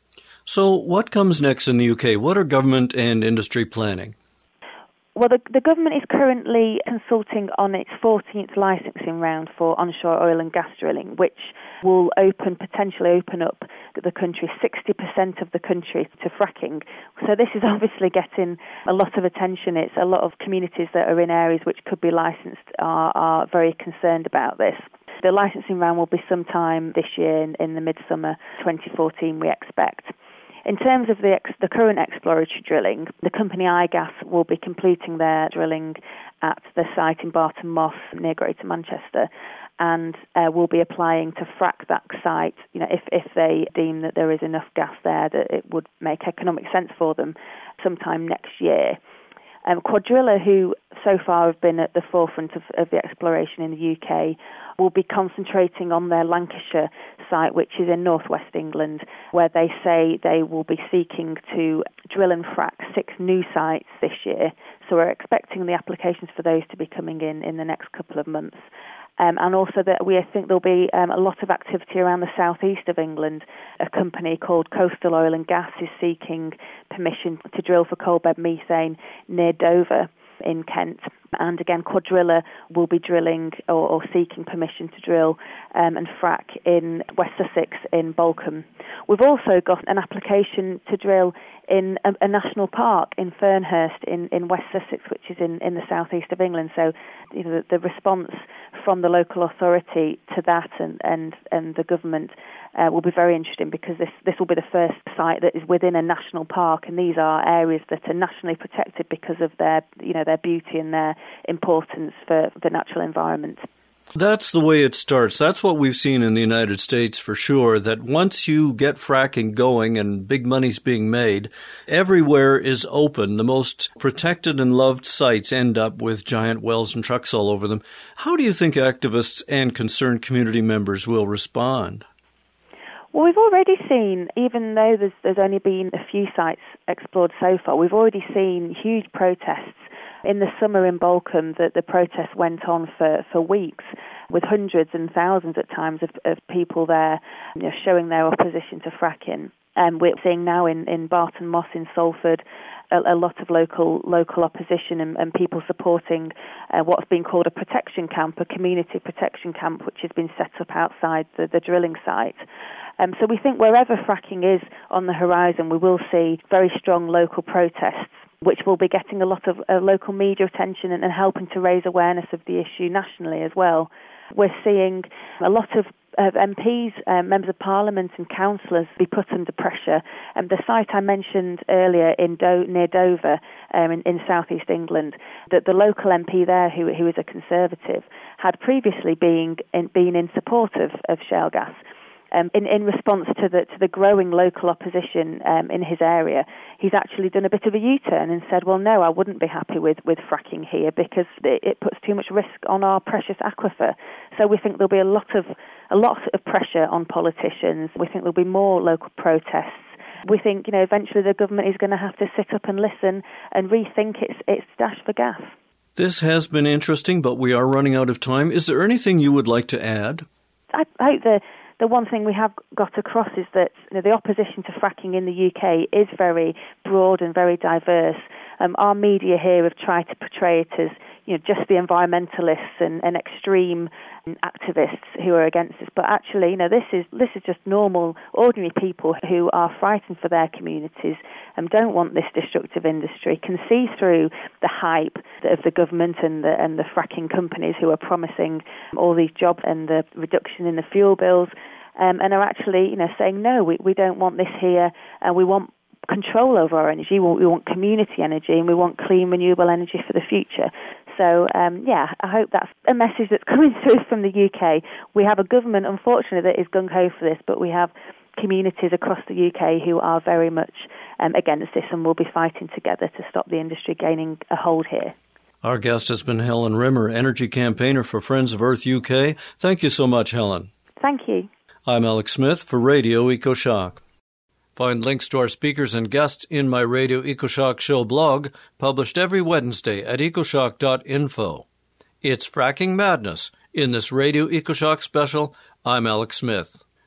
So what comes next in the U K? What are government and industry planning? Well, the, the government is currently consulting on its fourteenth licensing round for onshore oil and gas drilling, which will open, potentially open up the country, sixty percent of the country to fracking. So this is obviously getting a lot of attention. It's a lot of communities that are in areas which could be licensed are, are very concerned about this. The licensing round will be sometime this year in, in the midsummer twenty fourteen, we expect. In terms of the, ex- the current exploratory drilling, the company iGas will be completing their drilling at the site in Barton Moss near Greater Manchester, and uh, will be applying to frack that site. You know, if if they deem that there is enough gas there that it would make economic sense for them, sometime next year. Um, Quadrilla, who so far have been at the forefront of, of the exploration in the U K, will be concentrating on their Lancashire site, which is in northwest England, where they say they will be seeking to drill and frack six new sites this year. So we're expecting the applications for those to be coming in in the next couple of months. Um, and also that we think there'll be um, a lot of activity around the southeast of England. A company called Coastal Oil and Gas is seeking permission to drill for coal bed methane near Dover in Kent. And again, Quadrilla will be drilling or, or seeking permission to drill um, and frack in West Sussex in Bolcombe. We've also got an application to drill in a, a national park in Fernhurst in, in West Sussex, which is in, in the southeast of England. So, you know, the, the response from the local authority to that and, and, and the government uh, will be very interesting, because this, this will be the first site that is within a national park, and these are areas that are nationally protected because of their, you know, their beauty and their importance for the natural environment. That's the way it starts. That's what we've seen in the United States for sure, that once you get fracking going and big money's being made, everywhere is open. The most protected and loved sites end up with giant wells and trucks all over them. How do you think activists and concerned community members will respond? Well, we've already seen, even though there's, there's only been a few sites explored so far, we've already seen huge protests. In the summer in Bolcombe, the, the protests went on for, for weeks, with hundreds and thousands at times of, of people there, you know, showing their opposition to fracking. And we're seeing now in, in Barton Moss in Salford a, a lot of local local opposition and, and people supporting uh, what's been called a protection camp, a community protection camp, which has been set up outside the, the drilling site. Um, so we think wherever fracking is on the horizon, we will see very strong local protests, which will be getting a lot of uh, local media attention and, and helping to raise awareness of the issue nationally as well. We're seeing a lot of uh, M Ps, uh, members of parliament and councillors be put under pressure. And the site I mentioned earlier in Do- near Dover um, in, in southeast England, that the local M P there, who, who is a Conservative, had previously been in, been in support of, of shale gas. Um, in, in response to the to the growing local opposition um, in his area, he's actually done a bit of a U-turn and said, well, no, I wouldn't be happy with, with fracking here because it, it puts too much risk on our precious aquifer. So we think there'll be a lot of a lot of pressure on politicians. We think there'll be more local protests. We think, you know, eventually the government is going to have to sit up and listen and rethink its its dash for gas. This has been interesting, but we are running out of time. Is there anything you would like to add? I hope the The one thing we have got across is that, you know, the opposition to fracking in the U K is very broad and very diverse. Um, our media here have tried to portray it as, you know, just the environmentalists and, and extreme activists who are against this. But actually, you know, this is this is just normal, ordinary people who are frightened for their communities and don't want this destructive industry, can see through the hype of the government and the and the fracking companies who are promising all these jobs and the reduction in the fuel bills, um, and are actually, you know, saying, no, we, we don't want this here, and we want control over our energy. We want, we want community energy, and we want clean, renewable energy for the future. So, um, yeah, I hope that's a message that's coming through from the U K. We have a government, unfortunately, that is gung-ho for this, but we have communities across the U K who are very much um, against this and will be fighting together to stop the industry gaining a hold here. Our guest has been Helen Rimmer, energy campaigner for Friends of Earth U K. Thank you so much, Helen. Thank you. I'm Alex Smith for Radio EcoShock. Find links to our speakers and guests in my Radio EcoShock Show blog, published every Wednesday at ecoshock dot info. It's Fracking Madness. In this Radio EcoShock special, I'm Alex Smith.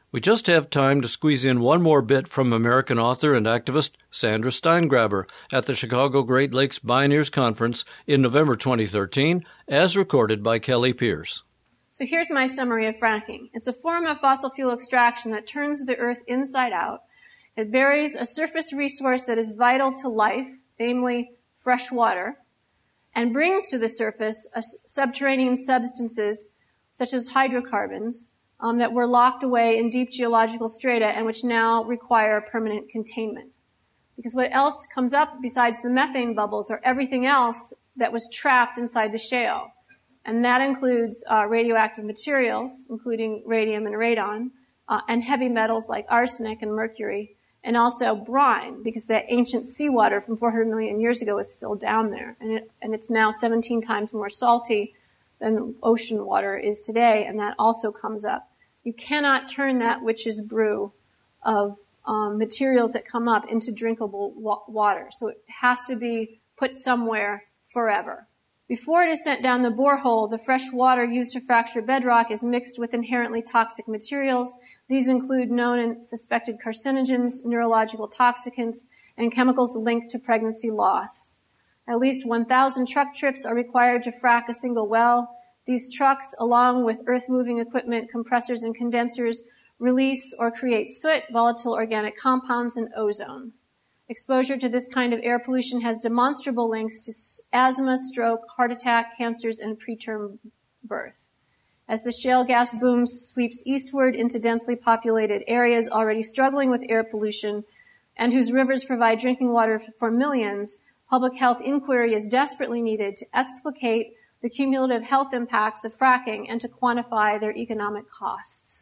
We just have time to squeeze in one more bit from American author and activist Sandra Steingraber at the Chicago Great Lakes Bioneers Conference in November twenty thirteen, as recorded by Kelly Pierce. So here's my summary of fracking. It's a form of fossil fuel extraction that turns the earth inside out. It buries a surface resource that is vital to life, namely fresh water, and brings to the surface a subterranean substances such as hydrocarbons um, that were locked away in deep geological strata and which now require permanent containment. Because what else comes up besides the methane bubbles are everything else that was trapped inside the shale. And that includes uh, radioactive materials, including radium and radon, uh, and heavy metals like arsenic and mercury, and also brine, because that ancient seawater from four hundred million years ago is still down there. And, it, and it's now seventeen times more salty than ocean water is today, and that also comes up. You cannot turn that witch's brew of um, materials that come up into drinkable wa- water. So it has to be put somewhere forever. Before it is sent down the borehole, the fresh water used to fracture bedrock is mixed with inherently toxic materials. These include known and suspected carcinogens, neurological toxicants, and chemicals linked to pregnancy loss. At least one thousand truck trips are required to frack a single well. These trucks, along with earth-moving equipment, compressors, and condensers, release or create soot, volatile organic compounds, and ozone. Exposure to this kind of air pollution has demonstrable links to asthma, stroke, heart attack, cancers, and preterm birth. As the shale gas boom sweeps eastward into densely populated areas already struggling with air pollution and whose rivers provide drinking water for millions, public health inquiry is desperately needed to explicate the cumulative health impacts of fracking and to quantify their economic costs.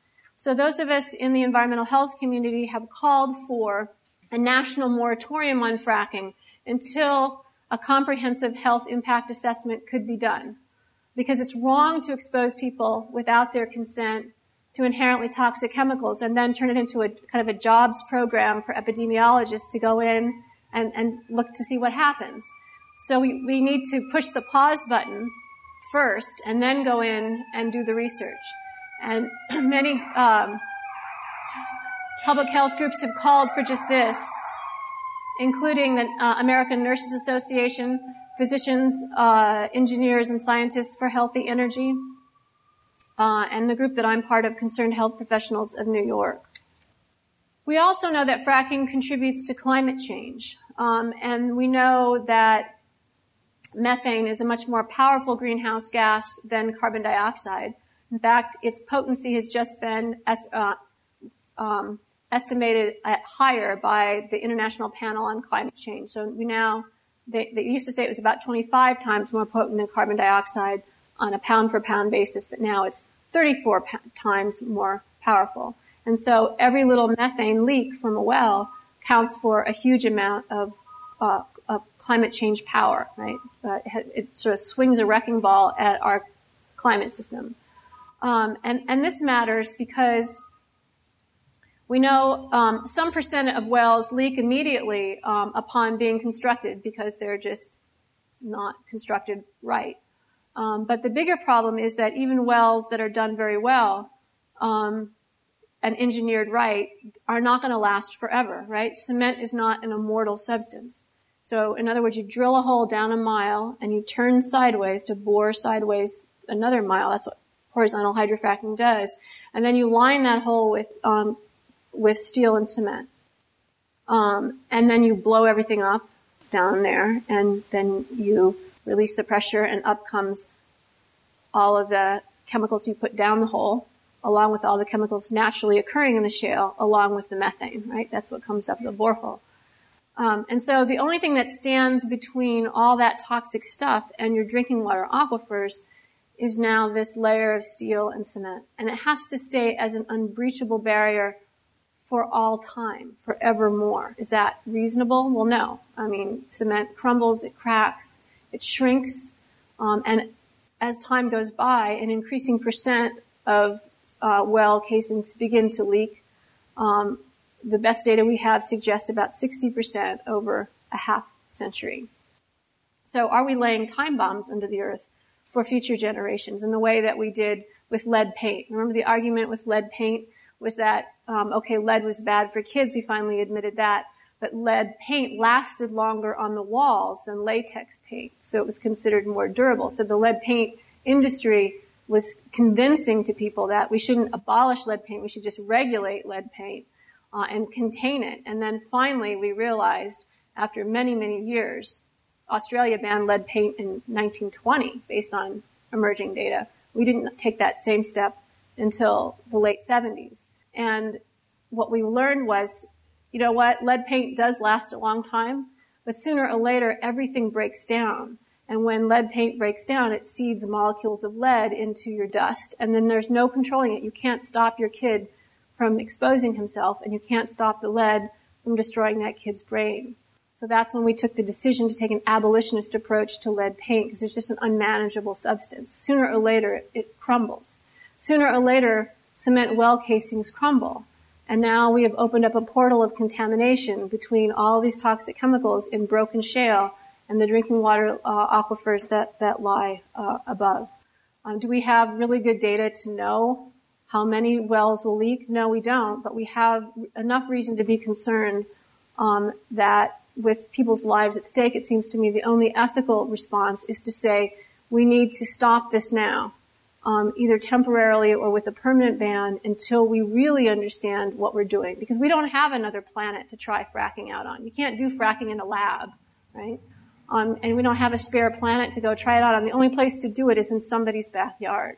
So those of us in the environmental health community have called for a national moratorium on fracking until a comprehensive health impact assessment could be done. Because it's wrong to expose people without their consent to inherently toxic chemicals and then turn it into a kind of a jobs program for epidemiologists to go in and, and look to see what happens. So we, we need to push the pause button first and then go in and do the research. And many um, public health groups have called for just this, including the uh, American Nurses Association, physicians, uh, engineers, and scientists for healthy energy, uh, and the group that I'm part of, Concerned Health Professionals of New York. We also know that fracking contributes to climate change, um, and we know that methane is a much more powerful greenhouse gas than carbon dioxide. In fact, its potency has just been es- uh, um, estimated at higher by the International Panel on Climate Change. So we now They, they used to say it was about twenty-five times more potent than carbon dioxide on a pound-for-pound basis, but now it's thirty-four pa- times more powerful. And so every little methane leak from a well counts for a huge amount of, uh, of climate change power, right? Uh, it, it sort of swings a wrecking ball at our climate system. Um, and, and this matters because we know um, some percent of wells leak immediately um, upon being constructed because they're just not constructed right. Um, but the bigger problem is that even wells that are done very well um, and engineered right are not going to last forever, right? Cement is not an immortal substance. So in other words, you drill a hole down a mile and you turn sideways to bore sideways another mile. That's what horizontal hydrofracking does. And then you line that hole with um, with steel and cement. Um, and then you blow everything up down there, and then you release the pressure, and up comes all of the chemicals you put down the hole, along with all the chemicals naturally occurring in the shale, along with the methane, right? That's what comes up the borehole. Um, and so the only thing that stands between all that toxic stuff and your drinking water aquifers is now this layer of steel and cement. And it has to stay as an unbreachable barrier for all time, forevermore. Is that reasonable? Well, no. I mean, cement crumbles, it cracks, it shrinks, um, and as time goes by, an increasing percent of uh, well casings begin to leak. Um, the best data we have suggests about sixty percent over a half century. So are we laying time bombs under the earth for future generations in the way that we did with lead paint? Remember the argument with lead paint? was that, um, okay, lead was bad for kids. We finally admitted that. But lead paint lasted longer on the walls than latex paint, so it was considered more durable. So the lead paint industry was convincing to people that we shouldn't abolish lead paint, we should just regulate lead paint uh, and contain it. And then finally we realized, after many, many years, Australia banned lead paint in nineteen twenty based on emerging data. We didn't take that same step until the late seventies. And what we learned was, you know what, lead paint does last a long time, but sooner or later everything breaks down. And when lead paint breaks down, it seeds molecules of lead into your dust, and then there's no controlling it. You can't stop your kid from exposing himself, and you can't stop the lead from destroying that kid's brain. So that's when we took the decision to take an abolitionist approach to lead paint, because it's just an unmanageable substance. Sooner or later, it crumbles. Sooner or later, cement well casings crumble. And now we have opened up a portal of contamination between all these toxic chemicals in broken shale and the drinking water uh, aquifers that, that lie uh, above. Um, do we have really good data to know how many wells will leak? No, we don't, but we have enough reason to be concerned um, that with people's lives at stake, it seems to me the only ethical response is to say we need to stop this now. Um, either temporarily or with a permanent ban until we really understand what we're doing. Because we don't have another planet to try fracking out on. You can't do fracking in a lab, right? Um, and we don't have a spare planet to go try it out on. The only place to do it is in somebody's backyard.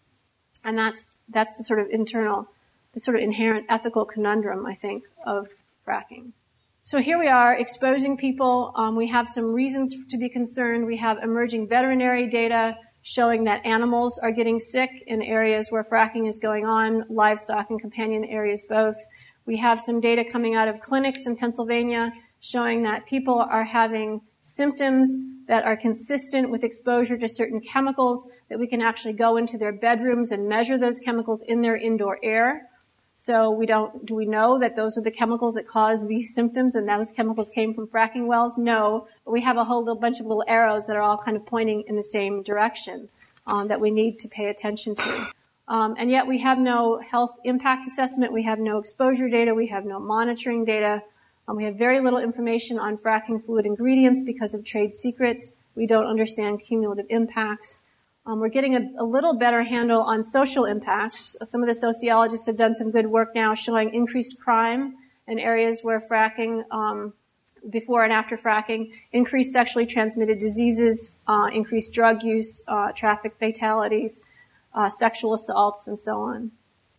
And that's, that's the sort of internal, the sort of inherent ethical conundrum, I think, of fracking. So here we are exposing people. Um, we have some reasons to be concerned. We have emerging veterinary data showing that animals are getting sick in areas where fracking is going on, livestock and companion areas both. We have some data coming out of clinics in Pennsylvania showing that people are having symptoms that are consistent with exposure to certain chemicals, that we can actually go into their bedrooms and measure those chemicals in their indoor air. So we don't, do we know that those are the chemicals that cause these symptoms and those chemicals came from fracking wells? No, but we have a whole little bunch of little arrows that are all kind of pointing in the same direction um, that we need to pay attention to. Um, and yet we have no health impact assessment, we have no exposure data, we have no monitoring data. Um, we have very little information on fracking fluid ingredients because of trade secrets. We don't understand cumulative impacts. Um, we're getting a, a little better handle on social impacts. Some of the sociologists have done some good work now showing increased crime in areas where fracking, um, before and after fracking, increased sexually transmitted diseases, uh, increased drug use, uh, traffic fatalities, uh, sexual assaults, and so on.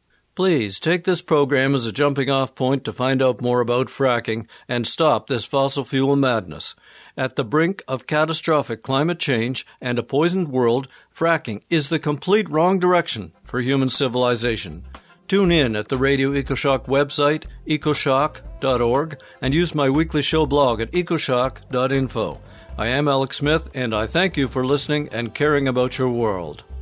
Please take this program as a jumping-off point to find out more about fracking and stop this fossil fuel madness. At the brink of catastrophic climate change and a poisoned world, fracking is the complete wrong direction for human civilization. Tune in at the Radio EcoShock website, ecoshock dot org, and use my weekly show blog at ecoshock dot info. I am Alex Smith, and I thank you for listening and caring about your world.